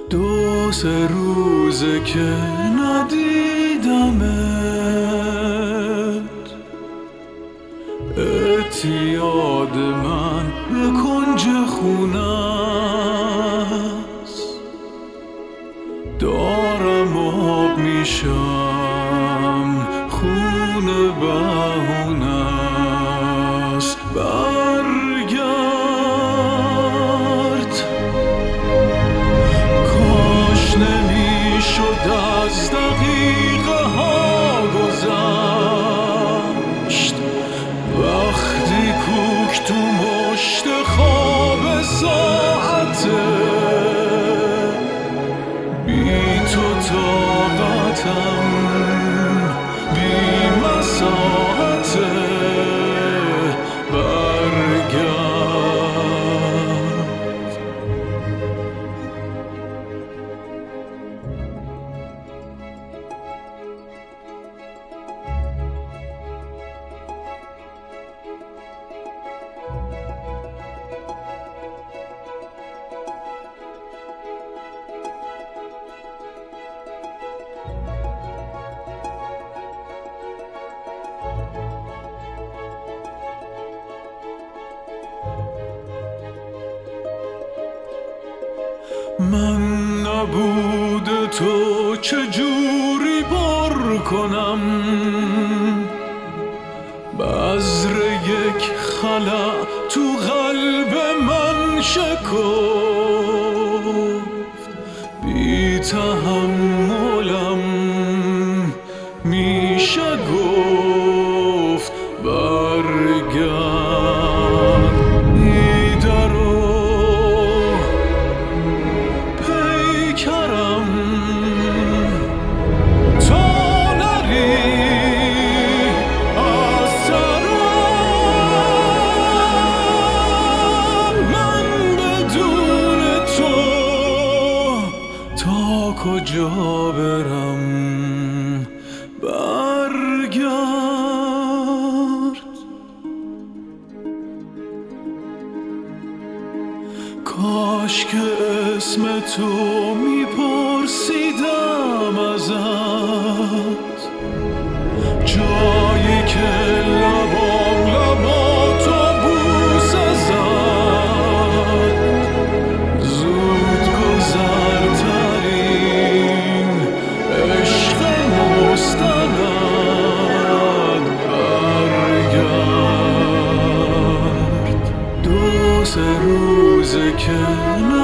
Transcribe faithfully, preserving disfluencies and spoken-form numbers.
دو سه روزه که ندیدمت، اعتیاد من به کنج خونه است. دارم آب میشم، خونه بهونه است. برگرد، کاش نمیشد از دقیقه ها گذشت، وقتی کوک تو مشت خواب ساعته. بی تو طاقتم بی مساحته. برگرد، من نبود تو چجوری پر کنم بذر یک خلأ تو قلب من شکفت. بی تحملم میشه گفت. برگرد، کجا برم؟ برگرد، کاش که اسم تو میپرسیدم ازت، جایی که لبام لبا تو بوسه زد. زود گذرترین عشق مستند. برگرد، دو سه روزه که